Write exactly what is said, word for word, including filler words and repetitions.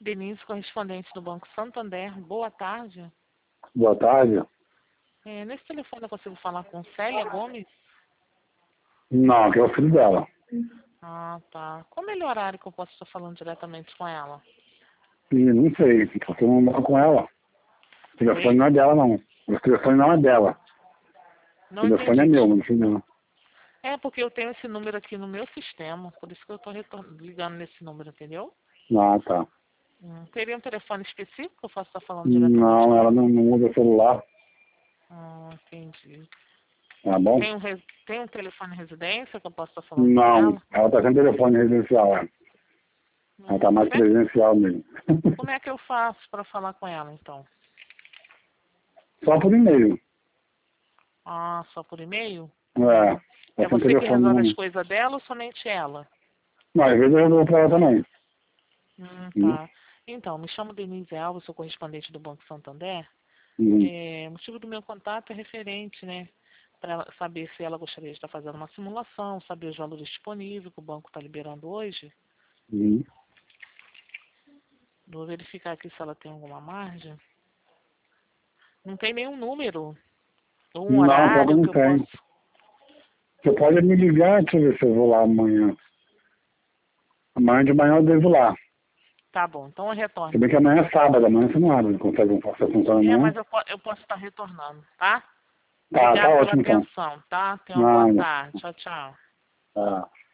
Denise, correspondente do Banco Santander. Boa tarde. Boa tarde. É, nesse telefone eu consigo falar com Célia Gomes? Não, que é o filho dela. Ah, tá. Qual o melhor horário que eu posso estar falando diretamente com ela? E não sei, porque eu não moro com ela. O telefone Oi? não é dela, não. O telefone não é dela. O Não telefone é entendi. meu, não sei não. É porque eu tenho esse número aqui no meu sistema, por isso que eu estou ligando nesse número, entendeu? Ah, tá. Hum, teria um telefone específico que eu posso estar falando diretamente Não, com ela ela? não, não usa celular. Ah, entendi. Tá bom? Tem um, res- tem um telefone residência que eu posso estar falando com Não, ela? ela tá sem telefone residencial, é. Ela tá Hum, mais como, é, presencial mesmo. como é que eu faço para falar com ela, então? Só por e-mail. Ah, só por e-mail? É, É tá sem você que telefone resolve as não. coisas dela ou somente ela? Não, às vezes eu resolvo pra ela também. Hum, Hum, tá. Então, me chamo Denise Alves, sou correspondente do Banco Santander. hum, É, o motivo do meu contato é referente, né, para saber se ela gostaria de estar fazendo uma simulação, saber os valores disponíveis que o banco está liberando hoje. hum. Vou verificar aqui se ela tem alguma margem. Não tem nenhum número ou um Não, pior que horário não que eu tem. possa. Você pode me ligar, deixa eu ver se eu vou lá amanhã. Amanhã de manhã eu devo lá. Tá bom, então eu Se retorno. bem que amanhã é sábado, amanhã você não abre, não consegue um fazer função É, amanhã. mas eu, po- eu posso estar retornando, tá? Tá, tá Obrigado pela ótimo então. atenção, tá? Tenha uma boa Nada. tarde. Tchau, tchau. Tá.